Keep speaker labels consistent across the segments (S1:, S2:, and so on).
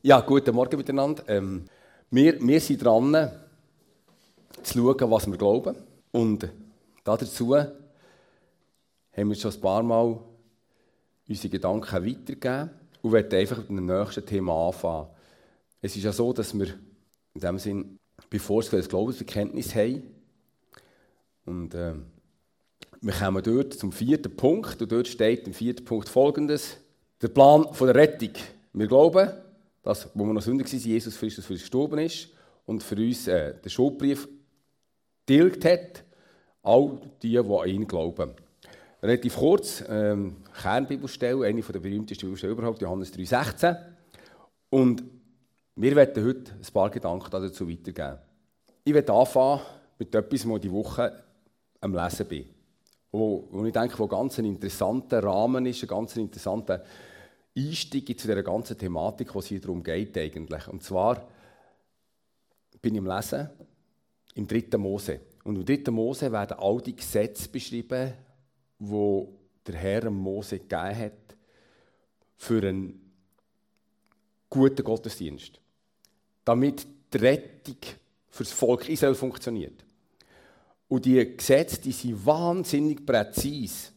S1: Ja, guten Morgen miteinander. Wir sind dran, zu schauen, was wir glauben. Und dazu haben wir schon ein paar Mal unsere Gedanken weitergegeben und wollen einfach mit dem nächsten Thema anfangen. Es ist ja so, dass wir in dem Sinn, bevor wir das Glaubensbekenntnis haben, und wir kommen dort zum 4. Punkt, und dort steht im 4. Punkt Folgendes: Der Plan der Rettung. Wir glauben, dass, wo wir noch Sünder waren, Jesus Christus für uns gestorben ist und für uns den Schuldbrief tilgt hat, all die an ihn glauben. Relativ kurz, Kernbibelstelle, eine der berühmtesten Bibelstellen überhaupt, Johannes 3,16. Und wir werden heute ein paar Gedanken dazu weitergeben. Ich werde anfangen mit etwas, was ich diese Woche am Lesen bin. Wo ich denke, wo ganz ein interessanter Rahmen ist, ein ganz interessanter Einstieg zu dieser ganzen Thematik, was es hier darum geht eigentlich. Und zwar bin ich am Lesen im 3. Mose. Und im 3. Mose werden all die Gesetze beschrieben, die der Herr Mose gegeben hat für einen guten Gottesdienst. Damit die Rettung für das Volk Israel funktioniert. Und die Gesetze, die sind wahnsinnig präzise.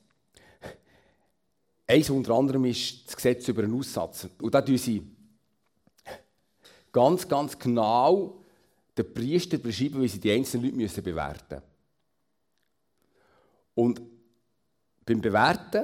S1: Eins unter anderem ist das Gesetz über einen Aussatz. Und da beschreiben sie ganz genau den Priester beschreiben, wie sie die einzelnen Leute bewerten müssen. Und beim Bewerten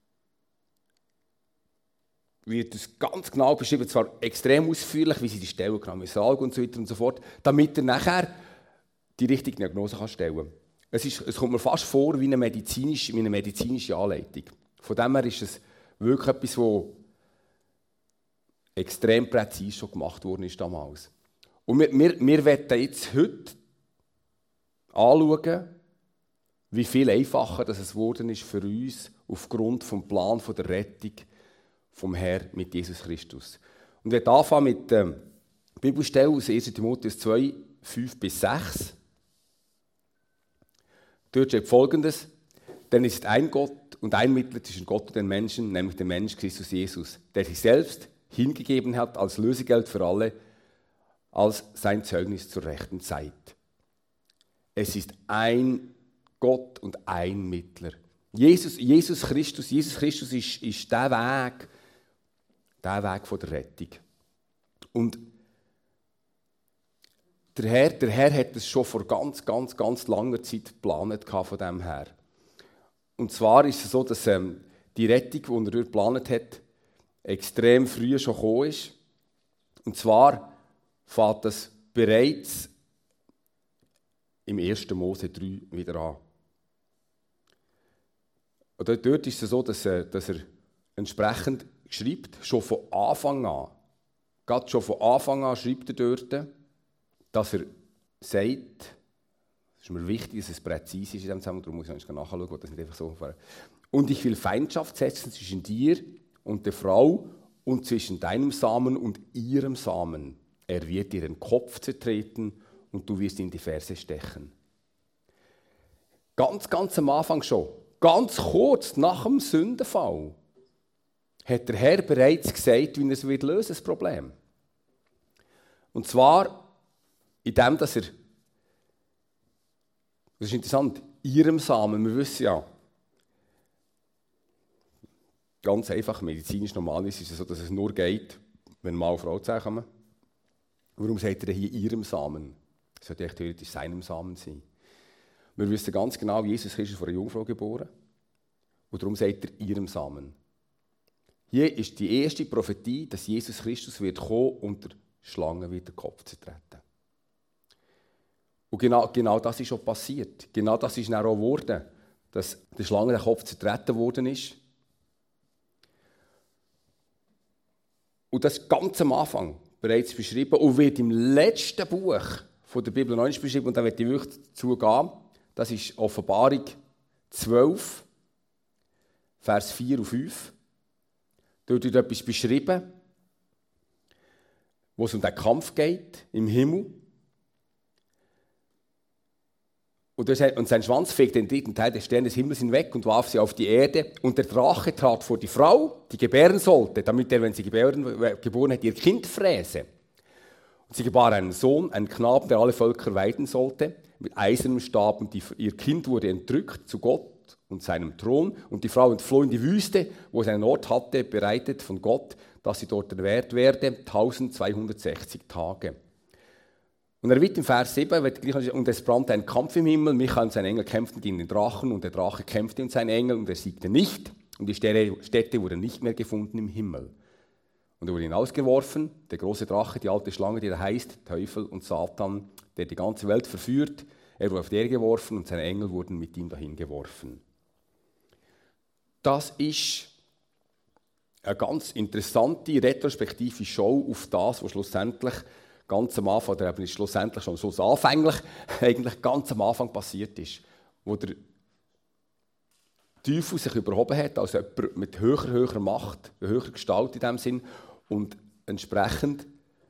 S1: wird es ganz genau beschrieben, zwar extrem ausführlich, wie sie die Stellen genau sagen und so weiter und so fort, damit er nachher die richtige Diagnose stellen kann. Es kommt mir fast vor wie eine medizinische Anleitung. Von dem her ist es wirklich etwas, was extrem präzise schon gemacht worden ist damals. Und wir werden jetzt heute anschauen, wie viel einfacher das es geworden ist für uns aufgrund des Plans der Rettung vom Herrn mit Jesus Christus. Und wir werden anfangen mit der Bibelstelle aus 1. Timotheus 2, 5-6. Dort steht Folgendes: Denn es ist ein Gott und ein Mittler zwischen Gott und den Menschen, nämlich der Mensch Christus Jesus, der sich selbst hingegeben hat als Lösegeld für alle, als sein Zeugnis zur rechten Zeit. Es ist ein Gott und ein Mittler. Jesus Christus ist der Weg von der Rettung. Und der Herr hat es schon vor ganz langer Zeit geplant von dem her. Und zwar ist es so, dass die Rettung, die er dort geplant hat, extrem früh schon gekommen ist. Und zwar fängt das bereits im 1. Mose 3 wieder an. Und dort ist es so, dass er entsprechend schreibt, schon von Anfang an. Gerade schon von Anfang an schreibt er dort, dass er sagt, es ist mir wichtig, dass es präzise ist in diesem Zusammenhang, darum muss ich nachschauen, wo das nicht einfach so war. Und ich will Feindschaft setzen zwischen dir und der Frau und zwischen deinem Samen und ihrem Samen. Er wird dir den Kopf zertreten und du wirst in die Ferse stechen. Ganz am Anfang schon, ganz kurz nach dem Sündenfall, hat der Herr bereits gesagt, wie er es lösen wird, das Problem. Und zwar indem, dass er, das ist interessant, ihrem Samen, wir wissen ja, ganz einfach, medizinisch normal ist es so, dass es nur geht, wenn Mann und Frau zusammenkommen. Warum sagt er hier ihrem Samen? Das sollte echt theoretisch seinem Samen sein. Wir wissen ganz genau, Jesus Christus von einer Jungfrau geboren. Und darum sagt er ihrem Samen. Hier ist die erste Prophetie, dass Jesus Christus wird kommen und der Schlange wird den Kopf zertreten. Und genau das ist schon passiert. Genau das ist dann auch geworden, dass der Schlange der Kopf zertreten worden ist. Und das ist ganz am Anfang bereits beschrieben und wird im letzten Buch von der Bibel noch nicht beschrieben. Und da werde ich wirklich dazu gehen. Das ist Offenbarung 12, Vers 4 und 5. Dort wird etwas beschrieben, wo es um den Kampf geht im Himmel. Und sein Schwanz fegte den dritten Teil des Sterns des Himmels hinweg und warf sie auf die Erde. Und der Drache trat vor die Frau, die gebären sollte, damit er, wenn sie geboren hätte, ihr Kind fräse. Und sie gebar einen Sohn, einen Knaben, der alle Völker weiden sollte, mit eisernem Stab. Und ihr Kind wurde entrückt zu Gott und seinem Thron. Und die Frau entfloh in die Wüste, wo es einen Ort hatte, bereitet von Gott, dass sie dort ernährt werde, 1260 Tage. Und er wird im Vers 7, und es brannte ein Kampf im Himmel, Michael und sein Engel kämpften gegen den Drachen, und der Drache kämpfte und sein Engel, und er siegte nicht, und die Städte wurden nicht mehr gefunden im Himmel. Und er wurde hinausgeworfen, der große Drache, die alte Schlange, die da heißt, Teufel und Satan, der die ganze Welt verführt. Er wurde auf die Erde geworfen und seine Engel wurden mit ihm dahin geworfen. Das ist eine ganz interessante, retrospektive Show auf das, was schlussendlich ganz am Anfang, oder eben ist schlussendlich schon so anfänglich, eigentlich ganz am Anfang passiert ist, wo der Teufel sich überhoben hat, also jemand mit höherer Macht, höherer Gestalt in dem Sinn, und entsprechend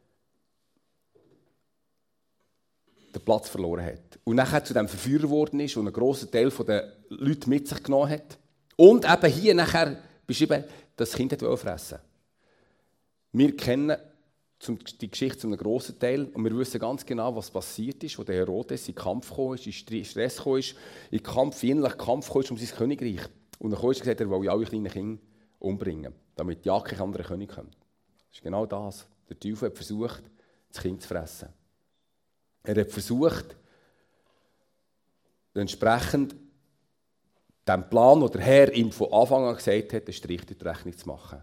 S1: den Platz verloren hat. Und nachher zu dem Verführer geworden ist und einen grossen Teil der Leute mit sich genommen hat. Und eben hier nachher beschrieben, das Kind hat fressen. Wir kennen die Geschichte zu einem grossen Teil und wir wissen ganz genau, was passiert ist, wo der Herodes in den Kampf gekommen ist, in Stress gekommen ist, in innerlichen Kampf gekommen ist um sein Königreich. Und dann hat er gesagt, er will alle kleinen Kinder umbringen, damit ja kein anderer König kommt. Das ist genau das. Der Teufel hat versucht, das Kind zu fressen. Er hat versucht, entsprechend dem Plan, den der Herr ihm von Anfang an gesagt hat, einen Strich durch die Rechnung zu machen.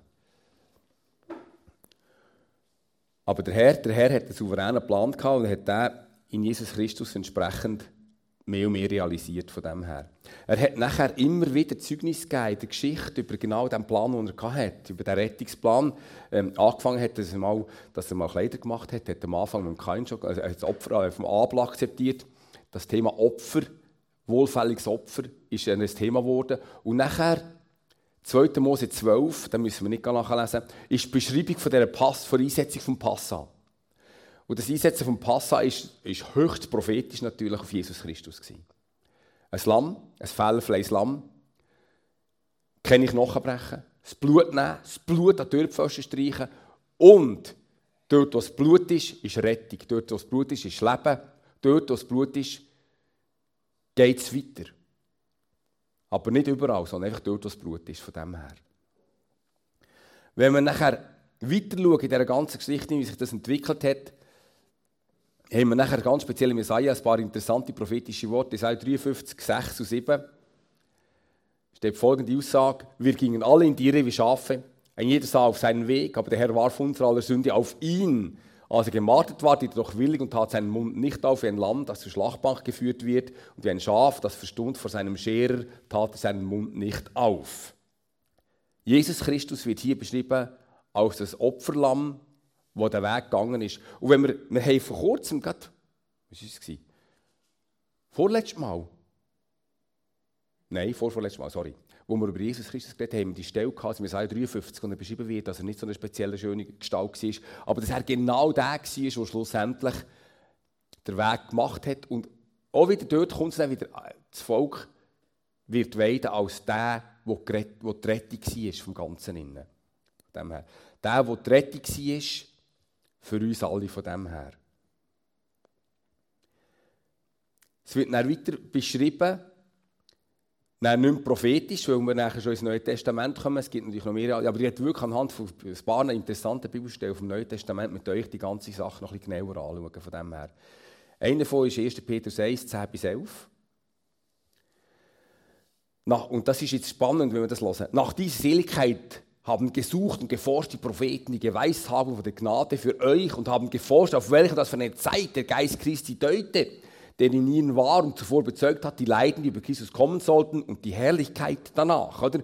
S1: Aber der Herr hat einen souveränen Plan gehabt und hat den in Jesus Christus entsprechend mehr und mehr realisiert von dem her. Er hat nachher immer wieder Zeugnis gegeben in der Geschichte über genau den Plan, den er hatte, über den Rettungsplan. Angefangen hat, dass er mal Kleider gemacht hat, hat am Anfang mit dem Kain schon, also das Opfer vom Abel akzeptiert. Das Thema Opfer, wohlfälliges Opfer, ist ein Thema geworden. Und nachher 2. Mose 12, da müssen wir nicht nachlesen, ist die Beschreibung von der Einsetzung vom Passa. Und das Einsetzen vom Passa ist höchst prophetisch natürlich auf Jesus Christus gewesen. Ein Lamm, ein fehlerfreies Lamm, keine Knochen brechen, das Blut nehmen, das Blut an die Türpfosten streichen und dort, wo das Blut ist Rettung. Dort, wo das Blut ist Leben. Dort, wo das Blut ist, geht es weiter. Aber nicht überall, sondern einfach dort, wo das Blut ist, von dem her. Wenn wir nachher weiter schauen in dieser ganzen Geschichte, wie sich das entwickelt hat, haben wir nachher ganz speziell in Jesaja ein paar interessante prophetische Worte. Jesaja 53, 6 und 7 steht folgende Aussage: Wir gingen alle in die Irre wie Schafe, ein jeder sah auf seinen Weg, aber der Herr warf unser aller Sünde auf ihn. Als er gemartert war, diente er doch willig und tat seinen Mund nicht auf wie ein Lamm, das zur Schlachtbank geführt wird, und wie ein Schaf, das verstummt vor seinem Scherer, tat er seinen Mund nicht auf. Jesus Christus wird hier beschrieben als das Opferlamm, wo der Weg gegangen ist. Und wenn wir haben vor kurzem, was war es? Vorletztes Mal? Nein, vorletztes Mal, sorry. Wo wir über Jesus Christus geredet haben, haben wir die Stelle gehabt, in Jesaja 53, und er beschrieben wird, dass er nicht so eine spezielle, schöne Gestalt war, aber dass er genau der war, der schlussendlich den Weg gemacht hat. Und auch wieder dort kommt es dann wieder, das Volk wird weiden als der die Rettung war vom Ganzen innen. Der, die Rettung war, für uns alle von dem her. Es wird dann weiter beschrieben, dann nicht mehr prophetisch, weil wir nachher schon ins Neue Testament kommen. Es gibt natürlich noch mehr, aber ich werde wirklich anhand von ein paar interessanten Bibelstellen vom Neuen Testament mit euch die ganze Sache noch ein bisschen genauer anschauen. Von dem her. Einer davon ist 1. Petrus 1, 10 bis 11. Und das ist jetzt spannend, wenn wir das hören. Nach dieser Seligkeit haben gesucht und geforscht die Propheten, die Geweisshagung von der Gnade für euch, und haben geforscht, auf welche das für eine Zeit der Geist Christi deute, der in ihnen war und zuvor bezeugt hat, die Leiden, die über Christus kommen sollten, und die Herrlichkeit danach. Oder?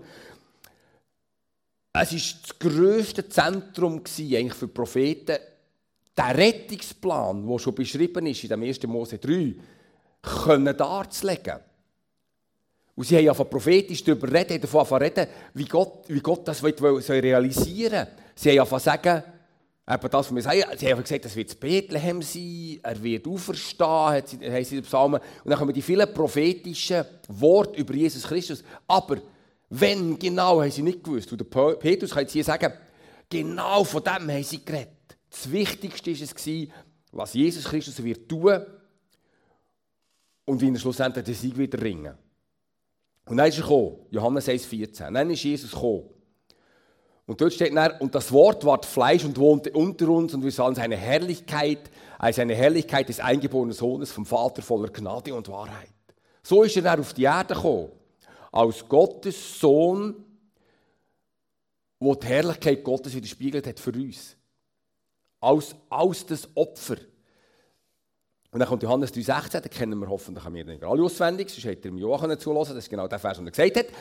S1: Es war das grösste Zentrum eigentlich für die Propheten, der Rettungsplan, der schon beschrieben ist in dem 1. Mose 3, können darzulegen. Und sie haben ja prophetisch darüber reden, davon reden, wie Gott das realisieren will. Sie haben ja sagen, Eben das, was wir sagen, sie haben gesagt, das wird Bethlehem sein, er wird auferstehen, haben sie in den Psalmen. Und dann kommen die vielen prophetischen Worte über Jesus Christus. Aber wenn genau, haben sie nicht gewusst. Und der Petrus kann jetzt hier sagen, genau von dem haben sie geredet. Das Wichtigste war es, was Jesus Christus wird tun und wie er schlussendlich den Sieg wird ringen. Und dann ist er gekommen, Johannes 1,14. Dann ist Jesus gekommen. Und dort steht dann, und das Wort ward Fleisch und wohnte unter uns und wir sahen seine Herrlichkeit, als eine Herrlichkeit des eingeborenen Sohnes vom Vater voller Gnade und Wahrheit. So ist er dann auf die Erde gekommen, als Gottes Sohn, der die Herrlichkeit Gottes widerspiegelt hat für uns. Als das Opfer. Und dann kommt Johannes 3,16, den kennen wir hoffentlich nicht alle auswendig, sonst hätte er mir auch zuhören, das ist genau der Vers, den er gesagt hat.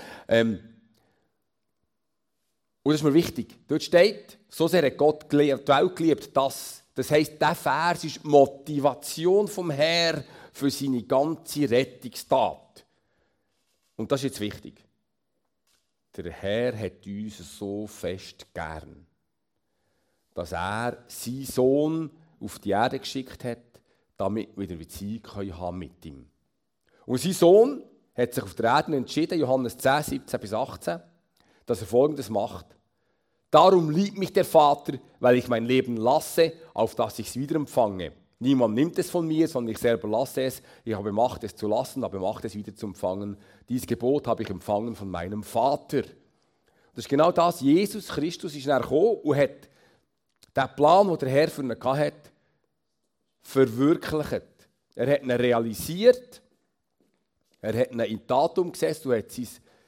S1: Und das ist mir wichtig. Dort steht, so sehr hat Gott die Welt geliebt, dass. Das heisst, dieser Vers ist die Motivation vom Herrn für seine ganze Rettungstat. Und das ist jetzt wichtig. Der Herr hat uns so fest gern, dass er seinen Sohn auf die Erde geschickt hat, damit wir wieder Beziehung haben mit ihm. Und sein Sohn hat sich auf der Erde entschieden, Johannes 10, 17 bis 18, dass er Folgendes macht. Darum liebt mich der Vater, weil ich mein Leben lasse, auf das ich es wieder empfange. Niemand nimmt es von mir, sondern ich selber lasse es. Ich habe Macht, es zu lassen, habe Macht, es wieder zu empfangen. Dieses Gebot habe ich empfangen von meinem Vater. Das ist genau das. Jesus Christus ist dann gekommen und hat den Plan, den der Herr für ihn hatte, verwirklicht. Er hat ihn realisiert, er hat ihn in Tat umgesetzt und hat sein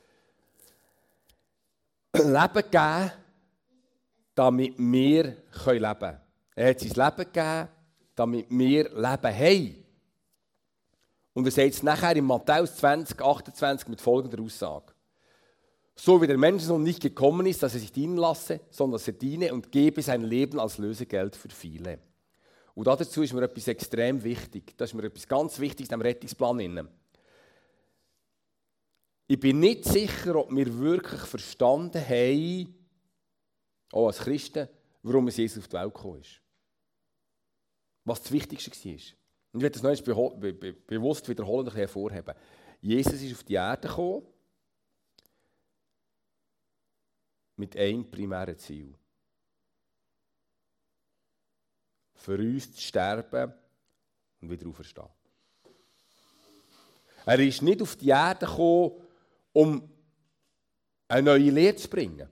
S1: Leben gegeben, damit wir leben können. Er hat sein Leben gegeben, damit wir Leben haben. Und er sagt es nachher in Matthäus 20, 28 mit folgender Aussage. So wie der Menschensohn nicht gekommen ist, dass er sich dienen lasse, sondern dass er diene und gebe sein Leben als Lösegeld für viele. Und dazu ist mir etwas extrem wichtig. Das ist mir etwas ganz Wichtiges in diesem Rettungsplan. Ich bin nicht sicher, ob wir wirklich verstanden haben, auch als Christen, warum Jesus auf die Welt gekommen ist. Was das Wichtigste war. Und ich werde das noch einmal bewusst wiederholen und hervorheben. Jesus ist auf die Erde gekommen mit einem primären Ziel. Für uns zu sterben und wieder auferstehen. Er ist nicht auf die Erde gekommen, um eine neue Lehre zu bringen.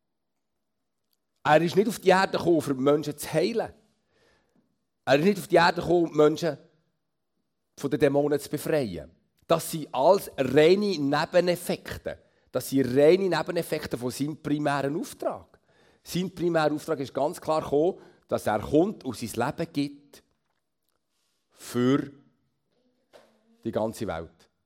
S1: Er ist nicht auf die Erde gekommen, um die Menschen zu heilen. Er ist nicht auf die Erde gekommen, um die Menschen von den Dämonen zu befreien. Das sind alles reine Nebeneffekte. Das sind reine Nebeneffekte von seinem primären Auftrag. Sein primärer Auftrag ist ganz klar gekommen, dass er kommt und sein Leben gibt für die ganze Welt.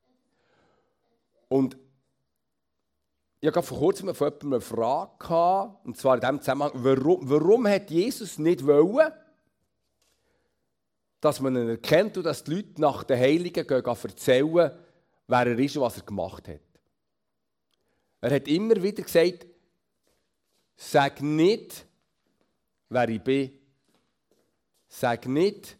S1: Und ich hatte vor kurzem von jemandem eine Frage gehabt, und zwar in diesem Zusammenhang, warum hat Jesus nicht wollen, dass man ihn erkennt und dass die Leute nach den Heiligen gehen erzählen, wer er ist und was er gemacht hat. Er hat immer wieder gesagt, sag nicht, wer ich bin. Sag nicht,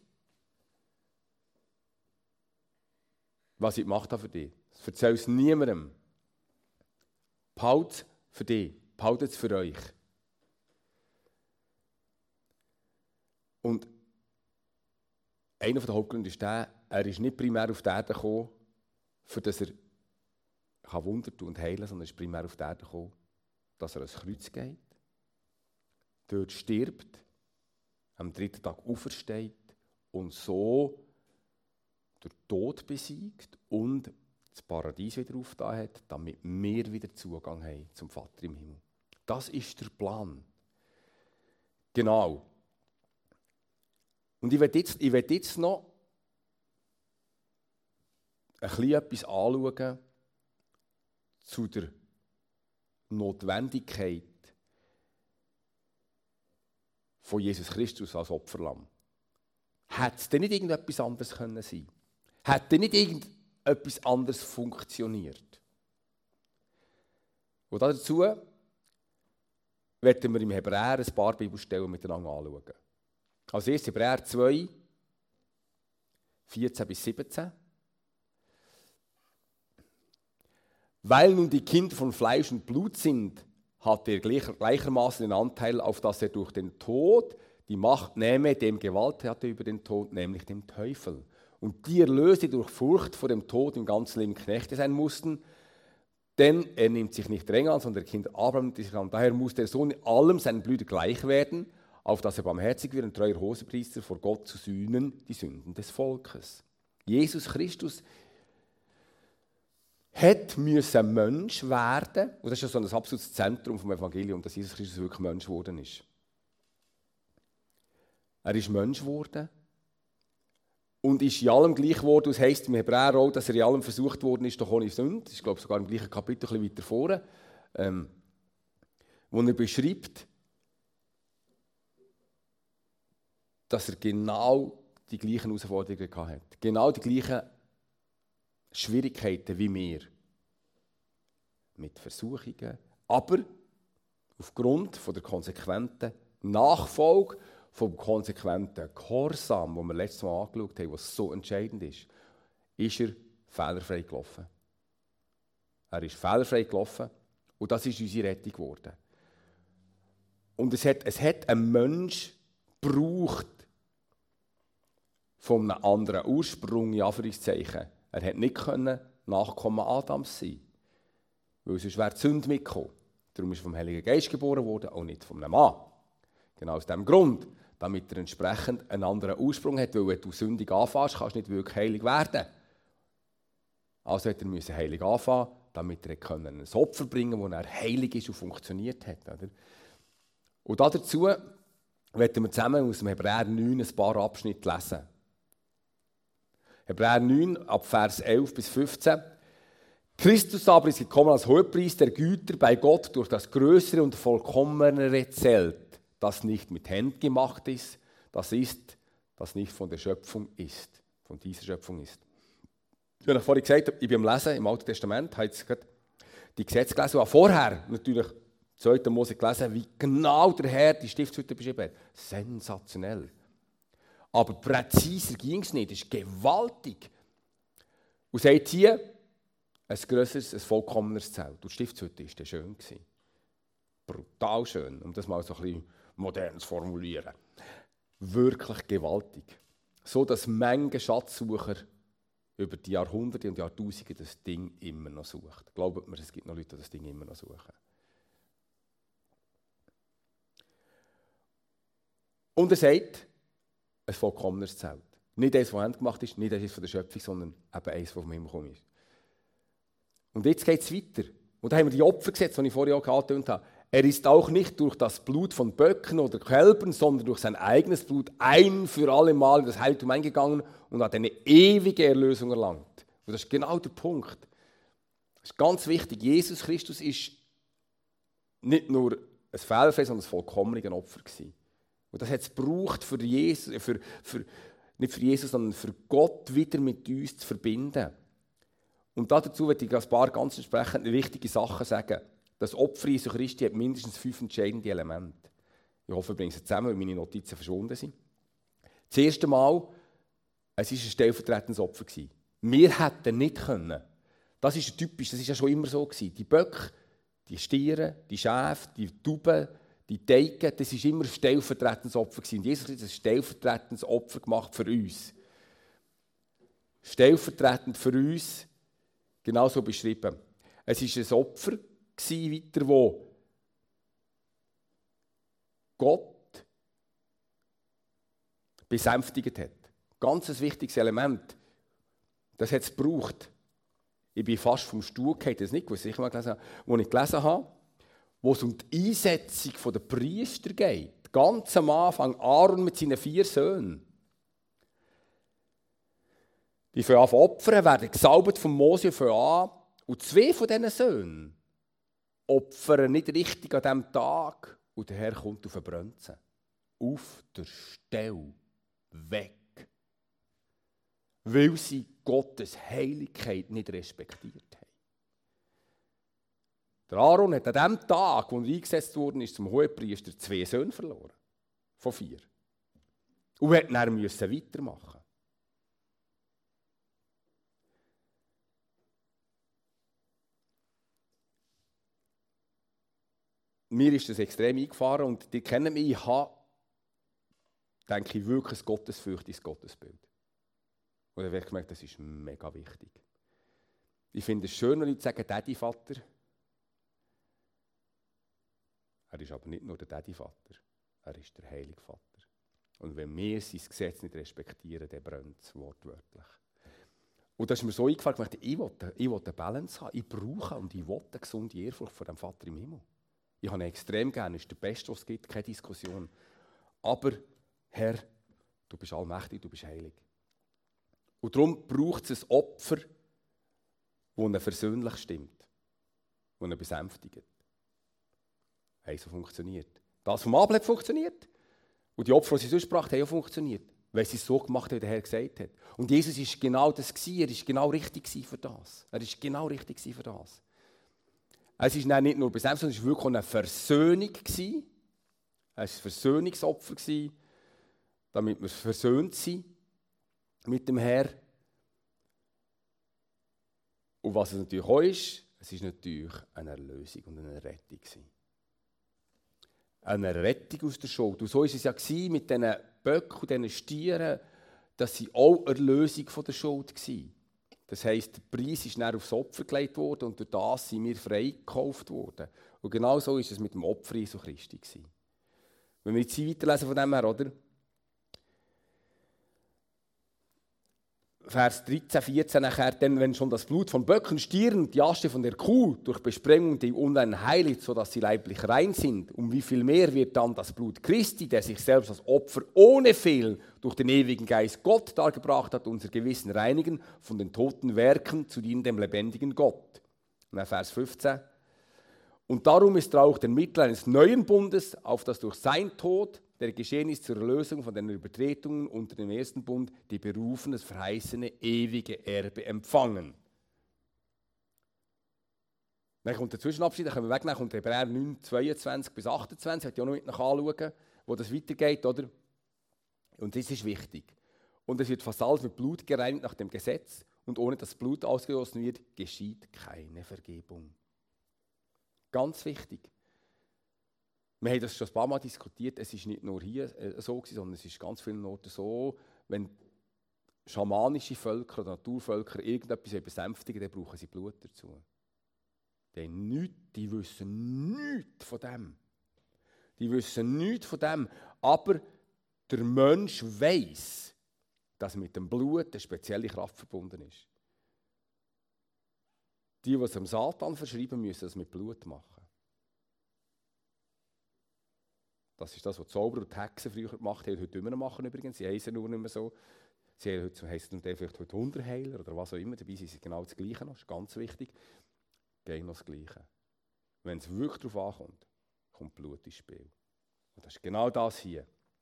S1: was ich gemacht habe für dich. Erzähl es niemandem. Behalte es für dich. Behalte es für euch. Und einer der Hauptgründe ist der, er ist nicht primär auf die Erde gekommen, für dass er Wunder tun und heilen kann, sondern er ist primär auf die Erde gekommen, dass er ans Kreuz geht, dort stirbt, am 3. Tag aufersteht und so den Tod besiegt und das Paradies wieder aufgetan hat, damit wir wieder Zugang haben zum Vater im Himmel. Das ist der Plan. Genau. Und ich will jetzt noch ein bisschen etwas anschauen zu der Notwendigkeit von Jesus Christus als Opferlamm. Hätte es denn nicht irgendetwas anderes sein können? Hätte nicht irgendetwas anderes funktioniert? Und dazu werden wir im Hebräer ein paar Bibelstellen miteinander anschauen. Als erstes Hebräer 2, 14 bis 17. Weil nun die Kinder von Fleisch und Blut sind, hat er gleichermaßen den Anteil, auf dass er durch den Tod die Macht nehme, dem Gewalt hatte über den Tod, nämlich dem Teufel. Und die Erlöse durch Furcht vor dem Tod im ganzen Leben Knechte sein mussten, denn er nimmt sich nicht streng an, sondern der Kinder Abraham nimmt sich an. Daher muss der Sohn in allem seinen Brüdern gleich werden, auf dass er barmherzig wird und treuer Hosenpriester vor Gott zu sühnen, die Sünden des Volkes. Jesus Christus müssen Mensch werden, und das ist ja so ein absolutes Zentrum vom Evangelium, dass Jesus Christus wirklich Mensch geworden ist. Er ist Mensch geworden und ist in allem gleich geworden. Das heisst im Hebräer auch, dass er in allem versucht worden ist, doch ohne Sünde. Das ist, glaube ich, sogar im gleichen Kapitel ein bisschen weiter vorne, wo er beschreibt, dass er genau die gleichen Herausforderungen hatte. Genau die gleichen Schwierigkeiten wie wir. Mit Versuchungen. Aber aufgrund von der konsequenten Nachfolge, vom konsequenten Gehorsam, den wir letztes Mal angeschaut haben, was so entscheidend ist er fehlerfrei gelaufen. Er ist fehlerfrei gelaufen und das ist unsere Rettung geworden. Und es hat einen Mensch gebraucht von einem anderen Ursprung, in Anführungszeichen. Er hätte nicht Nachkommen Adams sein, weil sonst wäre die Sünde mitgekommen. Darum ist er vom Heiligen Geist geboren worden, auch nicht von einem Mann. Genau aus diesem Grund, damit er entsprechend einen anderen Ursprung hat, weil wenn du sündig anfängst, kannst du nicht wirklich heilig werden. Also musste er heilig anfangen, damit er ein Opfer bringen konnte, das heilig ist und funktioniert hat. Oder? Und dazu werden wir zusammen aus dem Hebräer 9 ein paar Abschnitte lesen. Hebräer 9, ab Vers 11 bis 15. Christus aber ist gekommen als Hohepriester der Güter bei Gott durch das größere und vollkommenere Zelt, das nicht mit Händen gemacht ist, das nicht von der Schöpfung ist, von dieser Schöpfung ist. Ich habe vorhin gesagt, ich bin am Lesen im Alten Testament, habe jetzt die Gesetze gelesen, und habe vorher natürlich 2. Mose gelesen, wie genau der Herr die Stiftshütte beschrieben hat. Sensationell. Aber präziser ging es nicht, es ist gewaltig. Und sagt hier, ein grösseres, ein vollkommeneres Zelt. Und die Stiftshütte war dann schön. Brutal schön, um das mal so ein bisschen modern zu formulieren. Wirklich gewaltig. So, dass Menge Schatzsucher über die Jahrhunderte und Jahrtausende das Ding immer noch suchen. Glaubt mir, es gibt noch Leute, die das Ding immer noch suchen. Und er sagt, ein vollkommeneres Zelt. Nicht eines, das handgemacht ist, nicht eines von der Schöpfung, sondern eben eines, das vom Himmel gekommen ist. Und jetzt geht es weiter. Und da haben wir die Opfer gesetzt, die ich vorher auch angetönt habe. Er ist auch nicht durch das Blut von Böcken oder Kälbern, sondern durch sein eigenes Blut ein für alle Mal in das Heiligtum eingegangen und hat eine ewige Erlösung erlangt. Und das ist genau der Punkt. Das ist ganz wichtig. Jesus Christus ist nicht nur ein fehlerfrei, sondern ein vollkommenes Opfer gewesen. Und das hat es gebraucht, für Jesus, nicht für Jesus, sondern für Gott wieder mit uns zu verbinden. Und dazu möchte ich ein paar ganz entsprechend wichtige Sachen sagen. Das Opfer Jesu Christi hat mindestens 5 entscheidende Elemente. Ich hoffe, ich bringe sie zusammen, weil meine Notizen verschwunden sind. Das erste Mal, es war ein stellvertretendes Opfer. Wir hätten nicht können. Das ist typisch, das war ja schon immer so. Die Böcke, die Stiere, die Schafe, die Tauben, die Teigen, das war immer ein stellvertretendes Opfer. Und Jesus hat ein stellvertretendes Opfer gemacht für uns. Stellvertretend für uns, genauso beschrieben. Es war ein Opfer, weiter, wo Gott besänftigt hat. Ganz ein wichtiges Element. Das hat es gebraucht. Ich bin fast vom Stuhl gefallen, das nicht, was ich mal gelesen habe, wo ich gelesen habe, wo es um die Einsetzung der Priester geht. Ganz am Anfang Aaron mit seinen 4 Söhnen. Die fangen an zu opfern, werden gesalbt von Mose an. Und 2 von diesen Söhnen opfern nicht richtig an diesem Tag und der Herr kommt auf den Brönzen. Auf der Stelle. Weg. Weil sie Gottes Heiligkeit nicht respektiert haben. Der Aaron hat an dem Tag, wo er eingesetzt worden ist, zum Hohepriester 2 Söhne verloren. Von 4. Und er musste dann weitermachen. Mir ist das extrem eingefahren und die kennen mich, ich habe, denke ich, wirklich ein gottesfürchtiges Gottesbild. Und dann habe ich gemerkt, das ist mega wichtig. Ich finde es schön, wenn Leute sagen, Daddy-Vater. Er ist aber nicht nur der Daddy-Vater, er ist der heilige Vater. Und wenn wir sein Gesetz nicht respektieren, dann brennt es wortwörtlich. Und das ist mir so eingefallen, ich will eine Balance haben, ich brauche und ich will eine gesunde Ehrfurcht vor dem Vater im Himmel. Ich habe ihn extrem gerne, er ist der Beste, was es gibt, keine Diskussion. Aber, Herr, du bist allmächtig, du bist heilig. Und darum braucht es ein Opfer, das ihn versöhnlich stimmt, das ihn besänftigt. Hey, so funktioniert. Das vom Abel hat funktioniert. Und die Opfer, die sie sonst gebracht haben, auch funktioniert. Weil sie es so gemacht haben, wie der Herr gesagt hat. Und Jesus war genau das. Er war genau richtig für das. Er war genau richtig für das. Es war nicht nur besänftigt, sondern es war wirklich eine Versöhnung. Es war ein Versöhnungsopfer, damit wir versöhnt sind mit dem Herrn. Und was es natürlich auch ist, es ist natürlich eine Erlösung und eine Rettung. Eine Rettung aus der Schuld. Und so war es ja mit diesen Böcken und diesen Stieren, dass sie auch Erlösung von der Schuld waren. Das heisst, der Preis ist dann aufs Opfer gelegt worden und durch das sind wir freigekauft worden. Und genau so war es mit dem Opfer Jesu Christi. Wenn wir jetzt weiterlesen von dem her, oder? Vers 13, 14 nachher, denn wenn schon das Blut von Böcken, Stieren und die Asche von der Kuh durch Besprengung die Unreinen heiligt, sodass sie leiblich rein sind, um wie viel mehr wird dann das Blut Christi, der sich selbst als Opfer ohne Fehl durch den ewigen Geist Gott dargebracht hat, unser Gewissen reinigen von den toten Werken zu dienen dem lebendigen Gott. Und dann Vers 15. Und darum ist er auch der Mittler eines neuen Bundes, auf das durch sein Tod, der geschehen ist zur Erlösung von den Übertretungen unter dem ersten Bund, die Berufen das verheißene ewige Erbe empfangen. Dann kommt der Zwischenabschnitt, dann können wir weg, dann kommt Hebräer 9, 22 bis 28, ich werde auch noch mit anschauen, wo das weitergeht, oder? Und das ist wichtig. Und es wird fast alles mit Blut gereinigt nach dem Gesetz, und ohne dass Blut ausgegossen wird, geschieht keine Vergebung. Ganz wichtig. Wir haben das schon ein paar Mal diskutiert, es ist nicht nur hier so gewesen, sondern es ist ganz vielen Orten so, wenn schamanische Völker oder Naturvölker irgendetwas besänftigen, dann brauchen sie Blut dazu. Die wissen nichts von dem. Die wissen nichts von dem, aber der Mensch weiss, dass mit dem Blut eine spezielle Kraft verbunden ist. Die es dem Satan verschreiben, müssen das mit Blut machen. Das ist das, was die Zauberer und die Hexen früher gemacht haben, heute immer noch machen übrigens. Sie heißen nur nicht mehr so. Sie heißen vielleicht heute Wunderheiler oder was auch immer. Dabei sind sie genau das Gleiche noch. Das ist ganz wichtig. Gehen noch das Gleiche. Wenn es wirklich darauf ankommt, kommt Blut ins Spiel. Und das ist genau das hier.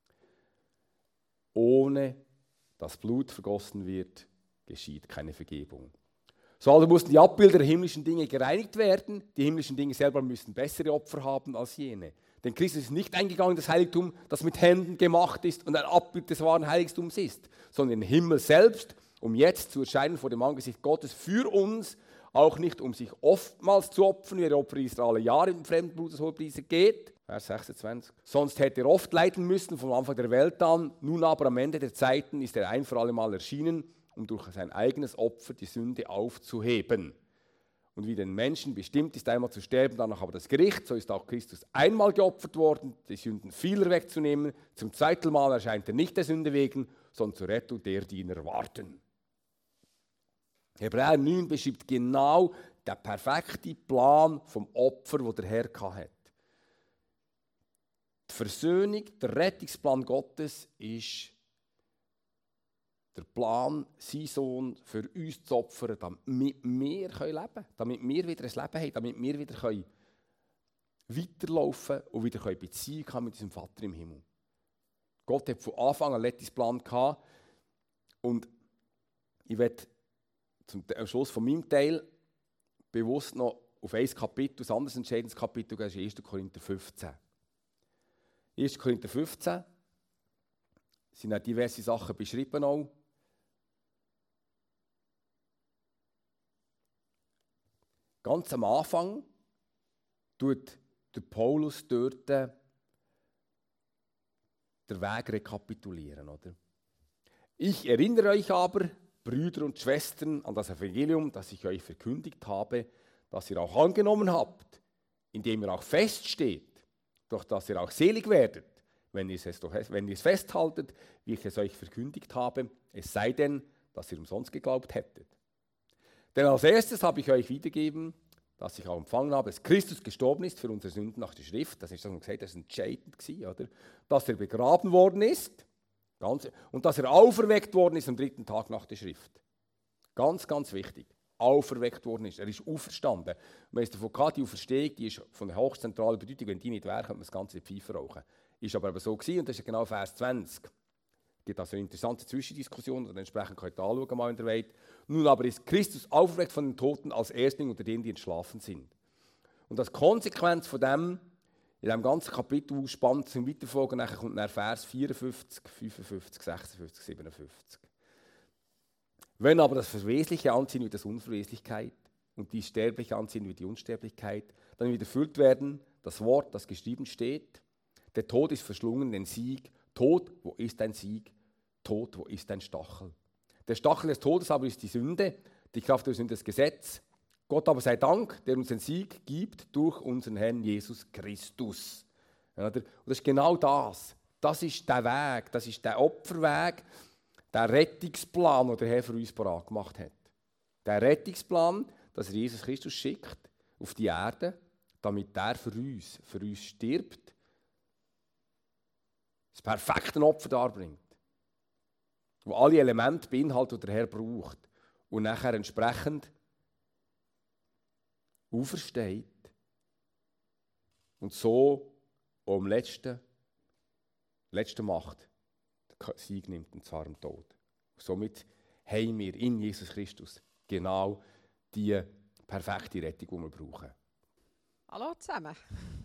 S1: Ohne dass Blut vergossen wird, geschieht keine Vergebung. So also mussten die Abbilder der himmlischen Dinge gereinigt werden. Die himmlischen Dinge selber müssen bessere Opfer haben als jene. Denn Christus ist nicht eingegangen in das Heiligtum, das mit Händen gemacht ist und ein Abbild des wahren Heiligtums ist, sondern im Himmel selbst, um jetzt zu erscheinen vor dem Angesicht Gottes für uns, auch nicht um sich oftmals zu opfern, wie der Opferpriester alle Jahre im fremden Blut des Hohepriesters geht, Vers 26. Sonst hätte er oft leiden müssen vom Anfang der Welt an, nun aber am Ende der Zeiten ist er ein für alle Mal erschienen, um durch sein eigenes Opfer die Sünde aufzuheben. Und wie den Menschen bestimmt ist, einmal zu sterben, danach aber das Gericht, so ist auch Christus einmal geopfert worden, die Sünden vieler wegzunehmen. Zum zweiten Mal erscheint er nicht der Sünde wegen, sondern zur Rettung der, die ihn erwarten. Hebräer 9 beschreibt genau den perfekten Plan vom Opfer, das der Herr hatte. Die Versöhnung, der Rettungsplan Gottes ist der Plan, sein Sohn für uns zu opfern, damit wir leben können, damit wir wieder ein Leben haben, damit wir wieder weiterlaufen und wieder Beziehung haben mit unserem Vater im Himmel. Gott hat von Anfang an einen Rettungsplan gehabt und ich werde am Schluss von meinem Teil bewusst noch auf ein Kapitel, ein anderes entscheidendes Kapitel gehen, ist 1. Korinther 15. 1. Korinther 15 sind auch diverse Sachen beschrieben auch. Ganz am Anfang tut der Paulus dort den Weg rekapitulieren. Oder? Ich erinnere euch aber, Brüder und Schwestern, an das Evangelium, das ich euch verkündigt habe, das ihr auch angenommen habt, indem ihr auch feststeht, durch das ihr auch selig werdet, wenn ihr es festhaltet, wie ich es euch verkündigt habe, es sei denn, dass ihr umsonst geglaubt hättet. Denn als erstes habe ich euch wiedergegeben, dass ich auch empfangen habe, dass Christus gestorben ist für unsere Sünden nach der Schrift. Das ist, was man gesagt hat, das war entscheidend, oder? Dass er begraben worden ist und dass er auferweckt worden ist am 3. Tag nach der Schrift. Ganz, ganz wichtig. Auferweckt worden ist. Er ist auferstanden. Und wenn es davon geht, die Auferstehung, die ist von der hochzentralen Bedeutung. Wenn die nicht wäre, könnte man das Ganze in die Pfeife rauchen. Ist aber so gewesen, und das ist genau Vers 20. Es gibt also eine interessante Zwischendiskussion, und entsprechend könnt ihr anschauen, mal in der Welt. Nun aber ist Christus auferweckt von den Toten als Erstling unter denen, die entschlafen sind. Und als Konsequenz von dem, in diesem ganzen Kapitel spannend zum Weiterfolgen, nachher kommt nach Vers 54, 55, 56, 57. Wenn aber das Verwesliche anziehen wie das Unverweslichkeit und die Sterbliche anziehen wie die Unsterblichkeit, dann wird erfüllt werden das Wort, das geschrieben steht: Der Tod ist verschlungen, den Sieg. Tod, wo ist dein Sieg? Tod, wo ist dein Stachel? Der Stachel des Todes aber ist die Sünde, die Kraft der Sünde ist das Gesetz. Gott aber sei Dank, der uns den Sieg gibt durch unseren Herrn Jesus Christus. Ja, und das ist genau das. Das ist der Weg, das ist der Opferweg, der Rettungsplan, den der Herr für uns parat gemacht hat. Der Rettungsplan, dass er Jesus Christus schickt auf die Erde, damit er für uns stirbt, das perfekte Opfer darbringt, wo alle Elemente beinhaltet, die der Herr braucht, und nachher entsprechend aufersteht und so am letzten Macht den Sieg nimmt, und zwar im Tod. Somit haben wir in Jesus Christus genau die perfekte Rettung, die wir brauchen.
S2: Hallo zusammen.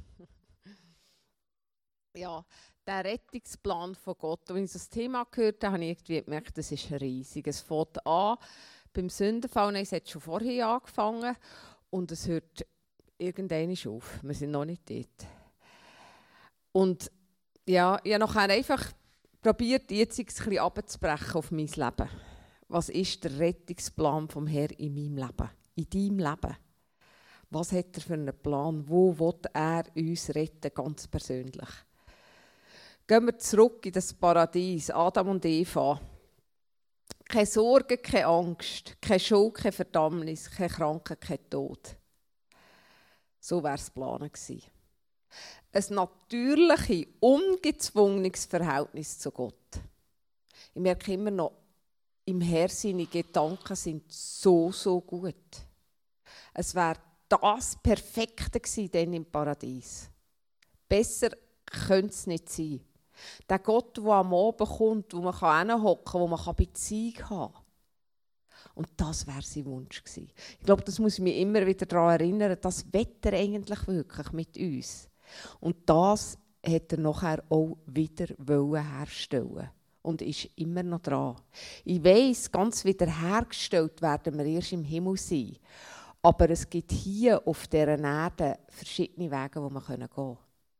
S2: Ja, der Rettungsplan von Gott. Als ich das Thema gehört habe, habe ich irgendwie gemerkt, das ist riesig. Es fängt an beim Sündenfall, es hat schon vorher angefangen und es hört irgendwann auf. Wir sind noch nicht dort. Und ja, ich habe nachher einfach probiert, jetzt ein bisschen runterzubrechen auf mein Leben. Was ist der Rettungsplan vom Herrn in meinem Leben? In deinem Leben? Was hat er für einen Plan? Wo will er uns retten, ganz persönlich? Gehen wir zurück in das Paradies, Adam und Eva. Keine Sorge, keine Angst, keine Schuld, keine Verdammnis, keine Krankheit, kein Tod. So wäre es geplant gewesen. Ein natürliches, ungezwungenes Verhältnis zu Gott. Ich merke immer noch, im Herrn seine Gedanken sind so gut. Es wäre das Perfekte gewesen dann im Paradies. Besser könnte es nicht sein. Der Gott, der am Abend kommt, wo man hinhocken kann, wo man Beziehung haben kann. Und das wäre sein Wunsch gewesen. Ich glaube, das muss ich mich immer wieder daran erinnern, das will er eigentlich wirklich mit uns. Und das hat er nachher auch wieder herstellen und ist immer noch dran. Ich weiss, ganz wiederhergestellt werden wir erst im Himmel sein. Aber es gibt hier auf dieser Erde verschiedene Wege, die wir gehen können.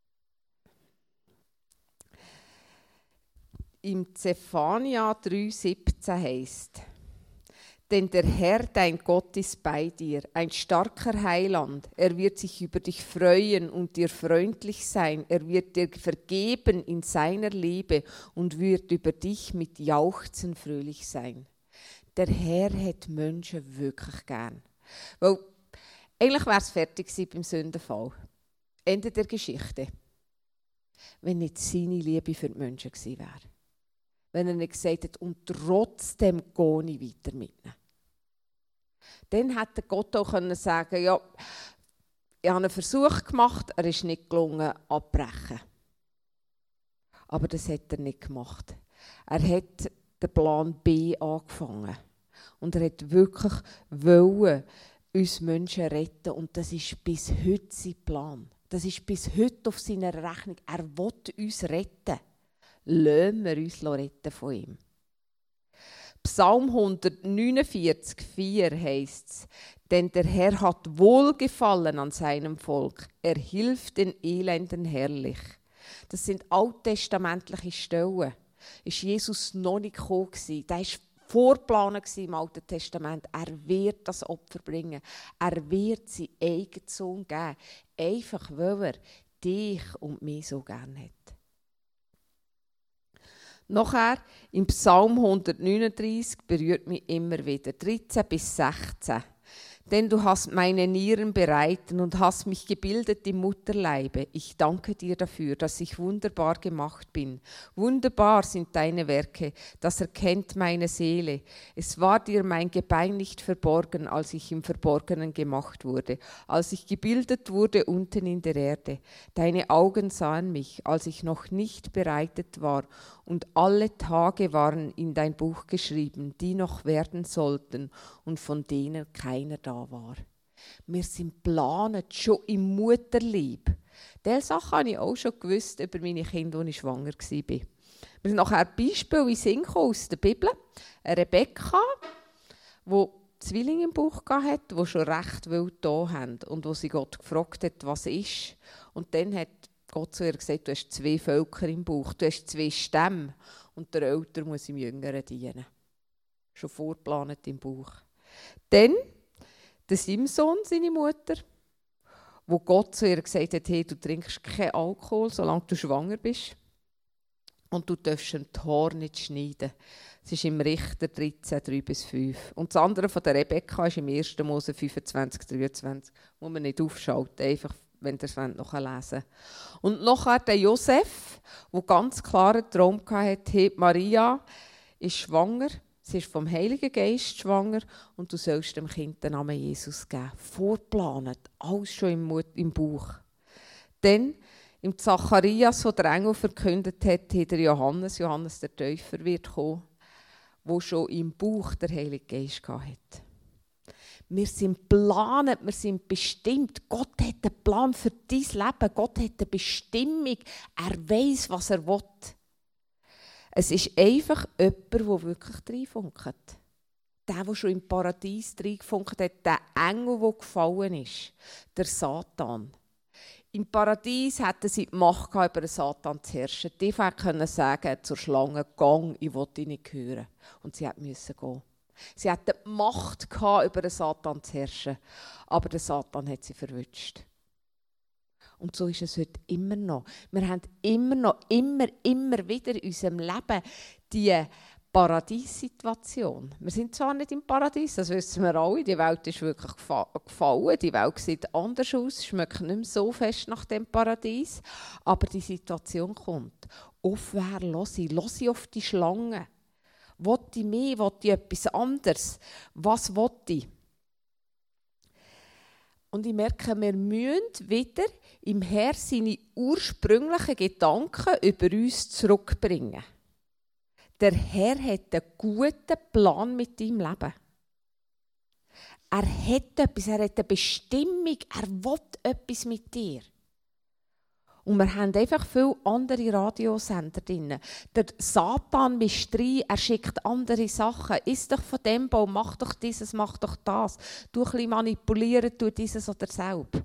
S2: Im Zephania 3,17 heisst: Denn der Herr, dein Gott, ist bei dir, ein starker Heiland. Er wird sich über dich freuen und dir freundlich sein. Er wird dir vergeben in seiner Liebe und wird über dich mit Jauchzen fröhlich sein. Der Herr hat Menschen wirklich gern. Weil eigentlich wäre es fertig gewesen beim Sündenfall. Ende der Geschichte. Wenn nicht seine Liebe für die Menschen gewesen wäre. Wenn er nicht gesagt hat, und trotzdem gehe ich weiter mit ihnen. Dann hätte Gott auch sagen können, ja, ich habe einen Versuch gemacht, er ist nicht gelungen, abbrechen. Aber das hat er nicht gemacht. Er hat den Plan B angefangen. Und er hat wirklich wollen, uns Menschen retten. Und das ist bis heute sein Plan. Das ist bis heute auf seiner Rechnung. Er will uns retten. Lassen wir uns retten von ihm. Psalm 149,4 heisst es: Denn der Herr hat Wohlgefallen an seinem Volk. Er hilft den Elenden herrlich. Das sind alttestamentliche Stellen. Ist Jesus noch nicht gekommen gewesen. Der war vorgeplant im Alten Testament. Er wird das Opfer bringen. Er wird seinen eigenen Sohn geben. Einfach, weil er dich und mich so gerne hat. Nachher, im Psalm 139, berührt mich immer wieder, 13 bis 16. Denn du hast meine Nieren bereitet und hast mich gebildet im Mutterleibe. Ich danke dir dafür, dass ich wunderbar gemacht bin. Wunderbar sind deine Werke, das erkennt meine Seele. Es war dir mein Gebein nicht verborgen, als ich im Verborgenen gemacht wurde, als ich gebildet wurde unten in der Erde. Deine Augen sahen mich, als ich noch nicht bereitet war, und alle Tage waren in dein Buch geschrieben, die noch werden sollten und von denen keiner da war. Wir sind geplant, schon im Mutterleib. Diese Sache habe ich auch schon gewusst über meine Kinder, als ich schwanger war. Wir sind nachher Beispiele in Sinn aus der Bibel. Rebekka, die Zwillinge im Bauch hatte, die schon recht wild da haben und wo sie Gott gefragt hat, was ist. Und dann hat Gott zu ihr gesagt, du hast 2 Völker im Bauch, du hast 2 Stämme und der Ältere muss im Jüngeren dienen. Schon vorgeplant im Bauch. Dann der Simson, seine Mutter, wo Gott zu ihr gesagt hat, hey, du trinkst keinen Alkohol, solange du schwanger bist. Und du darfst ein Tor nicht schneiden. Das ist im Richter 13, 3-5. Und das andere von der Rebekka ist im 1. Mose 25, 23. Muss man nicht aufschalten, einfach wenn ihr es noch lesen wollt. Und nachher der Josef, der ganz klaren Traum hatte, hey, Maria ist schwanger, sie ist vom Heiligen Geist schwanger und du sollst dem Kind den Namen Jesus geben. Vorgeplant, alles schon im Bauch. Dann im Zacharias, wo der Engel verkündet hat, hat der Johannes der Täufer wird kommen, wo schon im Bauch der Heilige Geist hatte. Wir sind geplant, wir sind bestimmt. Gott hat einen Plan für dein Leben. Gott hat eine Bestimmung. Er weiss, was er will. Es ist einfach jemand, der wirklich reinfunkt. Der schon im Paradies reingefunkt hat, der Engel, der gefallen ist, der Satan. Im Paradies hatten sie die Macht gehabt, über den Satan zu herrschen. Die konnten sagen zur Schlange, gang, ich will dich nicht hören. Und sie mussten gehen. Sie hatten die Macht gehabt, über den Satan zu herrschen. Aber der Satan hat sie verwünscht. Und so ist es heute immer noch. Wir haben immer wieder in unserem Leben diese Paradiessituation. Wir sind zwar nicht im Paradies, das wissen wir alle. Die Welt ist wirklich gefallen. Die Welt sieht anders aus, schmeckt nicht mehr so fest nach dem Paradies. Aber die Situation kommt. Auf wer höre ich auf die Schlange? Will ich mehr? Will ich etwas anderes? Was will ich? Und ich merke, wir müssen wieder im Herrn seine ursprünglichen Gedanken über uns zurückbringen. Der Herr hat einen guten Plan mit deinem Leben. Er hat etwas, er hat eine Bestimmung, er will etwas mit dir. Und wir haben einfach viele andere Radiosender drin. Der Satan mischt rein, er schickt andere Sachen. Iss doch von dem Baum, mach doch dieses, mach doch das. Du ein bisschen manipulieren, tu dieses oder selber.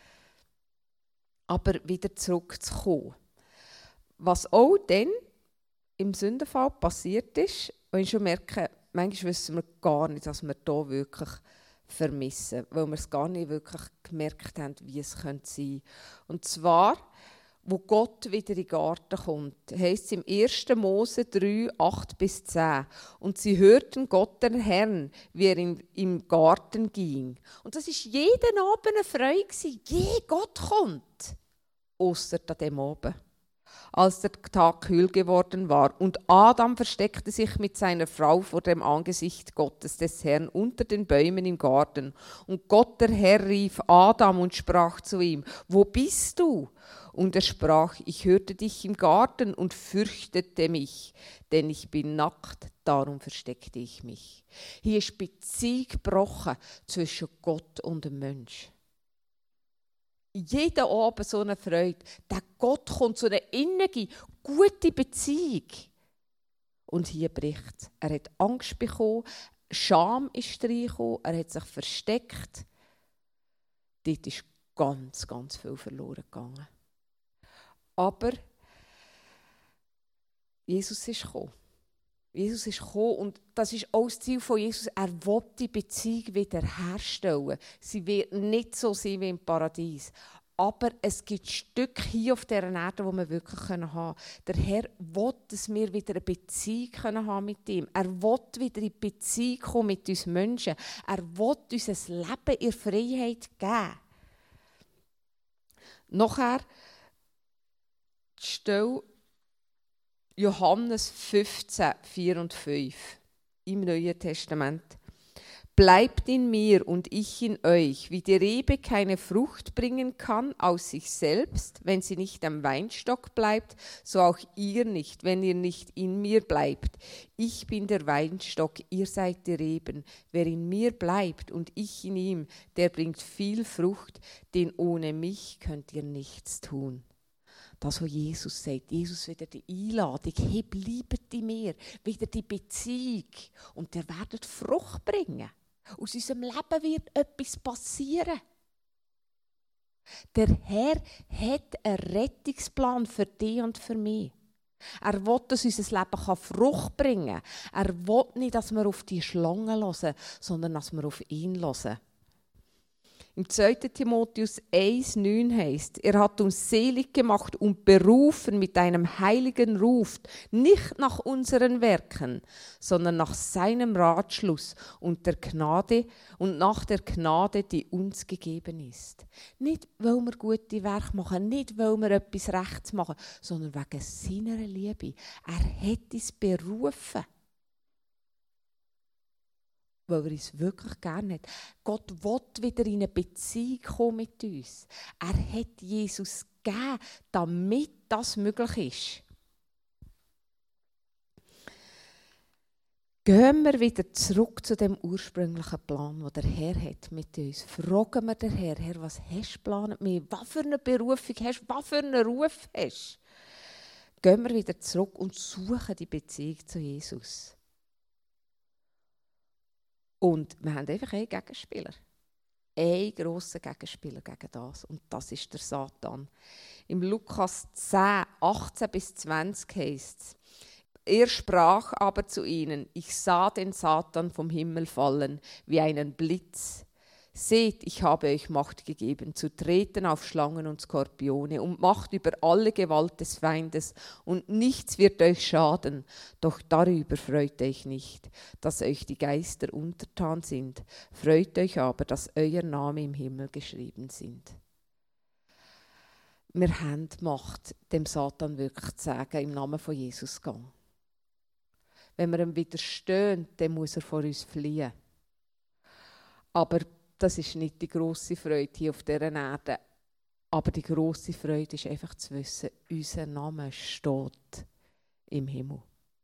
S2: Aber wieder zurückzukommen. Was auch dann im Sündenfall passiert ist, und ich schon merke, manchmal wissen wir gar nicht, was wir hier wirklich vermissen, weil wir es gar nicht wirklich gemerkt haben, wie es sein könnte. Und zwar, wo Gott wieder in den Garten kommt, heisst es im 1. Mose 3, 8-10. Und sie hörten Gott, den Herrn, wie er im Garten ging. Und das war jeden Abend eine Freude. Gott kommt. Ausser an dem Abend, als der Tag kühl geworden war. Und Adam versteckte sich mit seiner Frau vor dem Angesicht Gottes des Herrn unter den Bäumen im Garten. Und Gott, der Herr, rief Adam und sprach zu ihm: Wo bist du? Und er sprach, ich hörte dich im Garten und fürchtete mich, denn ich bin nackt, darum versteckte ich mich. Hier ist Beziehung gebrochen zwischen Gott und dem Mensch. Jeden Abend so eine Freude. Der Gott kommt zu einer innigen, guten Beziehung. Und hier bricht es. Er hat Angst bekommen, Scham ist reingekommen, er hat sich versteckt. Dort ist ganz, ganz viel verloren gegangen. Aber Jesus ist gekommen. Jesus ist gekommen und das ist auch das Ziel von Jesus. Er will die Beziehung wiederherstellen. Sie wird nicht so sein wie im Paradies. Aber es gibt Stücke hier auf dieser Erde, die wir wirklich haben können. Der Herr will, dass wir wieder eine Beziehung haben mit ihm. Er will wieder in Beziehung kommen mit uns Menschen. Er will uns ein Leben in Freiheit geben. Nachher die Stelle Johannes 15, 4 und 5 im Neuen Testament. Bleibt in mir und ich in euch, wie die Rebe keine Frucht bringen kann aus sich selbst, wenn sie nicht am Weinstock bleibt, so auch ihr nicht, wenn ihr nicht in mir bleibt. Ich bin der Weinstock, ihr seid die Reben. Wer in mir bleibt und ich in ihm, der bringt viel Frucht, denn ohne mich könnt ihr nichts tun. Das, was Jesus sagt, Jesus wieder die Einladung, hey, bleibt in mir, wieder die Beziehung und ihr werdet Frucht bringen. Aus unserem Leben wird etwas passieren. Der Herr hat einen Rettungsplan für dich und für mich. Er will, dass unser Leben Frucht bringen kann. Er will nicht, dass wir auf die Schlange hören, sondern dass wir auf ihn hören. Im 2. Timotheus 1,9 heißt, er hat uns selig gemacht und berufen mit einem heiligen Ruf, nicht nach unseren Werken, sondern nach seinem Ratschluss und nach der Gnade, die uns gegeben ist. Nicht, weil wir gute Werke machen, nicht, weil wir etwas Rechtes machen, sondern wegen seiner Liebe. Er hat uns berufen. Weil er uns wirklich gerne hat. Gott will wieder in eine Beziehung kommen mit uns. Er hat Jesus gegeben, damit das möglich ist. Gehen wir wieder zurück zu dem ursprünglichen Plan, den der Herr hat mit uns. Fragen wir den Herr, Herr, was hast du geplant mit mir? Was für eine Berufung hast du? Was für einen Ruf hast du? Gehen wir wieder zurück und suchen die Beziehung zu Jesus. Und wir haben einfach einen Gegenspieler. Einen grossen Gegenspieler gegen das. Und das ist der Satan. Im Lukas 10, 18 bis 20 heisst es, er sprach aber zu ihnen, ich sah den Satan vom Himmel fallen wie einen Blitz. Seht, ich habe euch Macht gegeben, zu treten auf Schlangen und Skorpione und Macht über alle Gewalt des Feindes, und nichts wird euch schaden. Doch darüber freut euch nicht, dass euch die Geister untertan sind. Freut euch aber, dass euer Name im Himmel geschrieben sind. Wir haben die Macht, dem Satan wirklich zu sagen, im Namen von Jesus gehen. Wenn wir ihm widerstehen, dann muss er vor uns fliehen. Aber das ist nicht die grosse Freude hier auf dieser Erde. Aber die grosse Freude ist einfach zu wissen, unser Name steht im Himmel.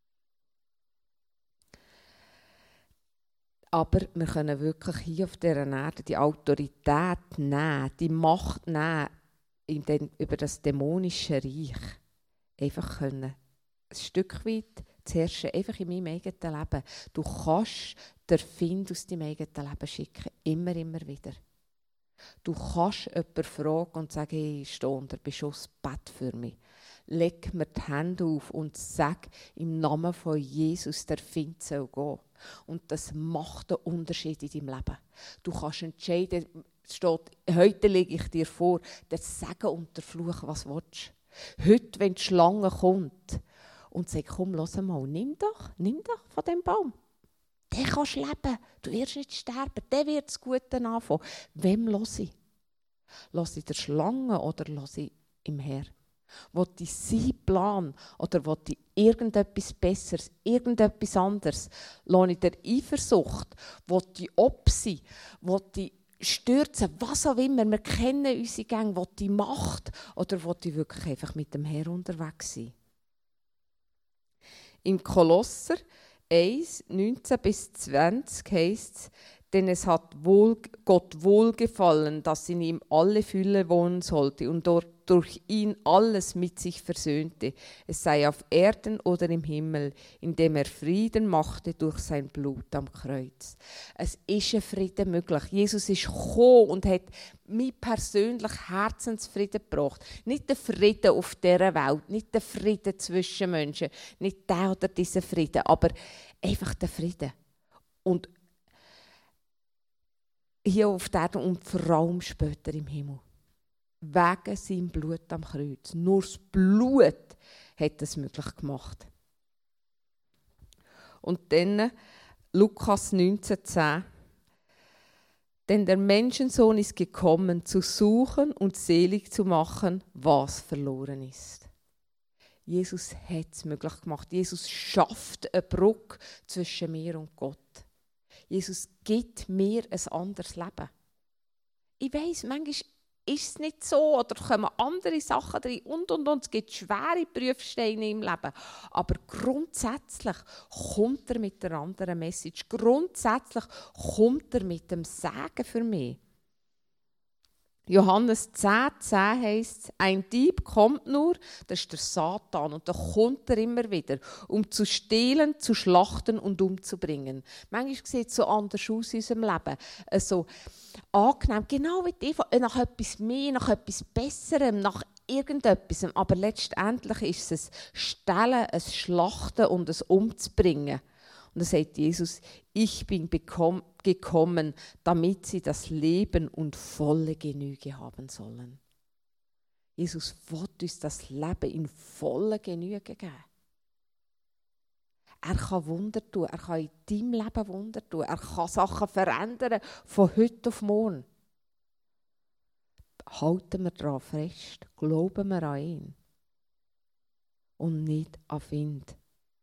S2: Aber wir können wirklich hier auf dieser Erde die Autorität nehmen, die Macht nehmen über das dämonische Reich. Einfach können ein Stück weit zu herrschen, einfach in meinem eigenen Leben. Du kannst den Find aus deinem eigenen Leben schicken, immer wieder. Du kannst jemanden fragen und sagen, hey, ich stehe unter Beschuss, bete für mich. Leg mir die Hände auf und sag im Namen von Jesus, der Find soll gehen. Und das macht einen Unterschied in deinem Leben. Du kannst entscheiden, es steht, heute lege ich dir vor, der Segen und der Fluch, was willst du? Heute, wenn die Schlange kommt und sagt, komm, lass mal, nimm doch von dem Baum. Den kannst du leben, du wirst nicht sterben, der wird das Gute anfangen. Wem höre ich? Höre ich der Schlange oder höre ich im Herr? Will ich seinen Plan oder will ich irgendetwas Besseres, irgendetwas anderes? Lasse ich der Eifersucht? Will ich Opsi? Will ich stürzen, was auch immer. Wir kennen unsere Gänge, will die Macht oder will die wirklich einfach mit dem Herrn unterwegs sein. Im Kolosser 1, 19 bis 20 heisst es, denn es hat Gott wohlgefallen, dass in ihm alle Fülle wohnen sollte und durch ihn alles mit sich versöhnte, es sei auf Erden oder im Himmel, indem er Frieden machte durch sein Blut am Kreuz. Es ist ein Frieden möglich. Jesus ist gekommen und hat mir persönlich Herzensfrieden gebracht. Nicht den Frieden auf dieser Welt, nicht den Frieden zwischen Menschen, nicht der oder dieser Frieden, aber einfach den Frieden. Und hier auf der Erde und vor allem später im Himmel. Wegen seinem Blut am Kreuz. Nur das Blut hat es möglich gemacht. Und dann Lukas 19,10. Denn der Menschensohn ist gekommen, zu suchen und selig zu machen, was verloren ist. Jesus hat es möglich gemacht. Jesus schafft eine Brücke zwischen mir und Gott. Jesus gibt mir ein anderes Leben. Ich weiss, manchmal ist es nicht so oder kommen andere Sachen rein und. Es gibt schwere Prüfsteine im Leben. Aber grundsätzlich kommt er mit einer anderen Message. Grundsätzlich kommt er mit dem Segen für mich. Johannes 10,10 heisst, ein Dieb kommt nur, das ist der Satan, und da kommt er immer wieder, um zu stehlen, zu schlachten und umzubringen. Manchmal sieht es so anders aus in unserem Leben, so angenehm, genau wie die, nach etwas mehr, nach etwas Besserem, nach irgendetwas, aber letztendlich ist es ein Stehlen, ein Schlachten und ein Umzubringen. Und da sagt Jesus, ich bin gekommen, damit sie das Leben und volle Genüge haben sollen. Jesus will uns das Leben in voller Genüge geben. Er kann Wunder tun, er kann in deinem Leben Wunder tun, er kann Sachen verändern von heute auf morgen. Halten wir daran fest, glauben wir an ihn und nicht an Wind.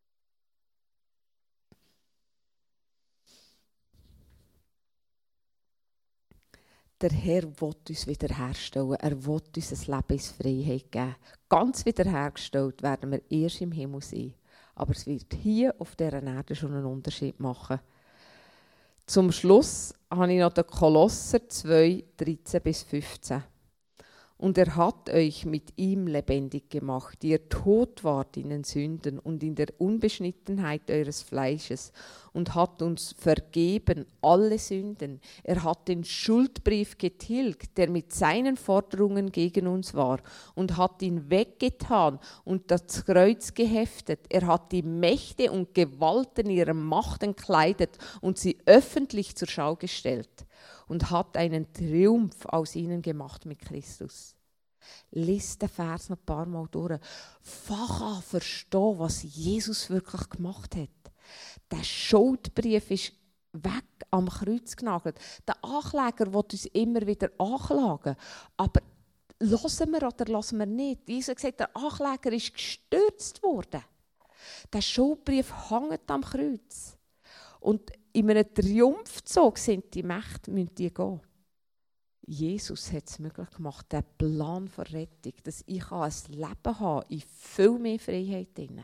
S2: Der Herr will uns wiederherstellen. Er will uns ein Leben in Freiheit geben. Ganz wiederhergestellt werden wir erst im Himmel sein. Aber es wird hier auf dieser Erde schon einen Unterschied machen. Zum Schluss habe ich noch den Kolosser 2, 13 bis 15. Und er hat euch mit ihm lebendig gemacht, die ihr tot wart in den Sünden und in der Unbeschnittenheit eures Fleisches, und hat uns vergeben alle Sünden. Er hat den Schuldbrief getilgt, der mit seinen Forderungen gegen uns war, und hat ihn weggetan und das Kreuz geheftet. Er hat die Mächte und Gewalten ihrer Macht entkleidet und sie öffentlich zur Schau gestellt und hat einen Triumph aus ihnen gemacht mit Christus. Lies den Vers noch ein paar Mal durch. Fach an verstehen, was Jesus wirklich gemacht hat. Der Schuldbrief ist weg am Kreuz genagelt. Der Ankläger will uns immer wieder anklagen. Aber hören wir oder hören wir nicht? Jesus hat gesagt, der Ankläger ist gestürzt worden. Der Schuldbrief hängt am Kreuz. Und in einem Triumphzug sind die Mächte, müssen die gehen. Jesus hat es möglich gemacht, der Plan für Rettung, dass ich ein Leben habe in viel mehr Freiheit drin.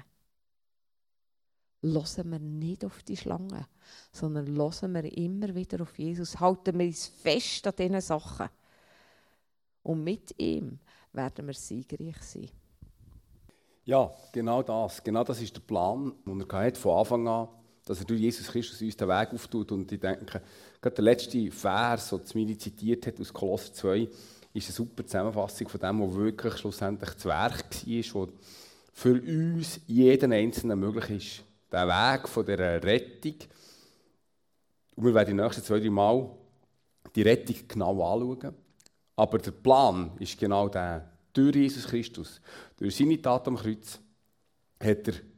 S2: Hören wir nicht auf die Schlange, sondern hören wir immer wieder auf Jesus. Halten wir uns fest an diesen Sachen. Und mit ihm werden wir siegreich sein.
S1: Ja, genau das. Genau das ist der Plan, den er hatte von Anfang an, dass er durch Jesus Christus uns den Weg auftut. Und ich denke, gerade der letzte Vers, den Miri zitiert hat aus Kolosser 2, ist eine super Zusammenfassung von dem, was wirklich schlussendlich das Werk war, das für uns jeden Einzelnen möglich ist. Der Weg von dieser Rettung. Und wir werden die nächsten 2-3 Mal die Rettung genau anschauen. Aber der Plan ist genau der. Durch Jesus Christus, durch seine Tat am Kreuz, hat er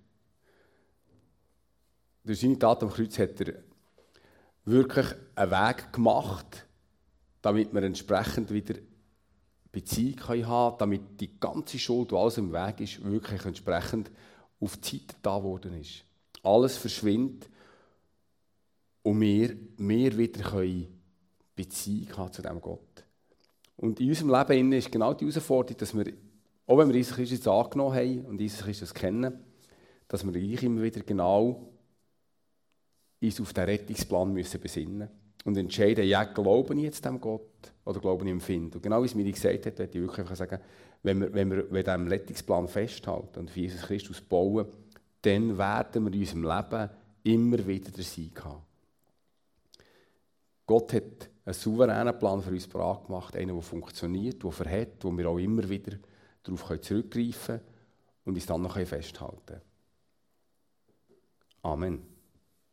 S1: wirklich einen Weg gemacht, damit wir entsprechend wieder Beziehung haben können, damit die ganze Schuld, die alles im Weg ist, wirklich entsprechend auf die Seite da worden ist. Alles verschwindet und wir wieder Beziehung haben zu diesem Gott. Und in unserem Leben ist genau die Herausforderung, dass wir, auch wenn wir Jesus Christus angenommen haben und Jesus Christus kennen, dass wir gleich immer wieder genau uns auf den Rettungsplan müssen besinnen und entscheiden, ja, glaube ich jetzt dem Gott oder glaube ich im Find. Und genau wie es mir gesagt hat, möchte ich wirklich einfach sagen, wenn wir diesem Rettungsplan festhalten und auf Jesus Christus bauen, dann werden wir in unserem Leben immer wieder den Sieg haben. Gott hat einen souveränen Plan für uns bereit gemacht, einen, der funktioniert, der verhält, wo wir auch immer wieder darauf zurückgreifen können und uns dann noch festhalten können. Amen.